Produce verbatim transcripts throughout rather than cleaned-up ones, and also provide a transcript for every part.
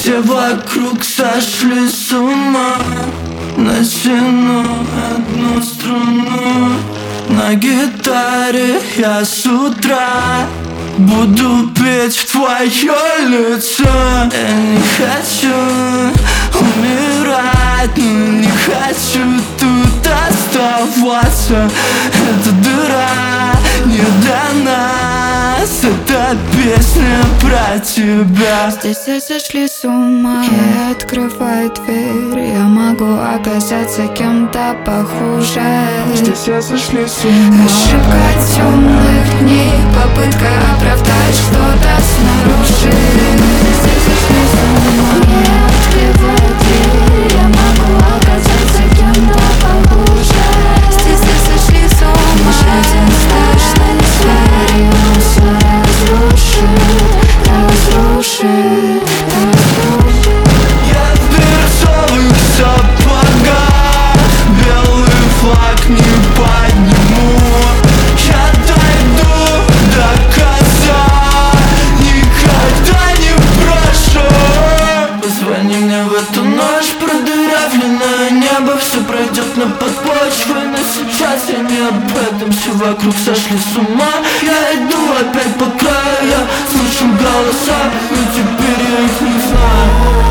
Все вокруг сошли с ума. Натяну одну струну на гитаре я с утра буду петь в твое лицо. Я не хочу умирать, но не хочу тут оставаться. Эта дыра не до нас, эта песня про тебя. Здесь все сошли с ума, я открываю дверь, я могу оказаться кем-то похуже. Здесь все сошли с ума. Ошибка темных дней, попытка оправдать что-то снаружи. Здесь сошли с ума, я открываю дверь, я могу оказаться кем-то похуже. Здесь все сошли с ума, жизнь страшный зверь, и он все разрушит, разрушит, разрушит. Я в бирюзовых сапогах, белый флаг не подниму. Я дойду до конца, никогда не брошу. Позвони мне в эту ночь, продырявленное небо. Все пройдет на подпочве, но сейчас я не об этом. Все вокруг сошли с ума. Я иду опять по краю, я слышу голоса, но теперь я их не знаю.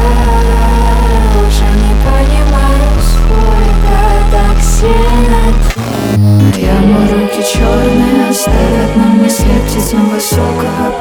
Уже не понимаю, сколько так сильно. Я, руки черные оставят на мне след птицам высокого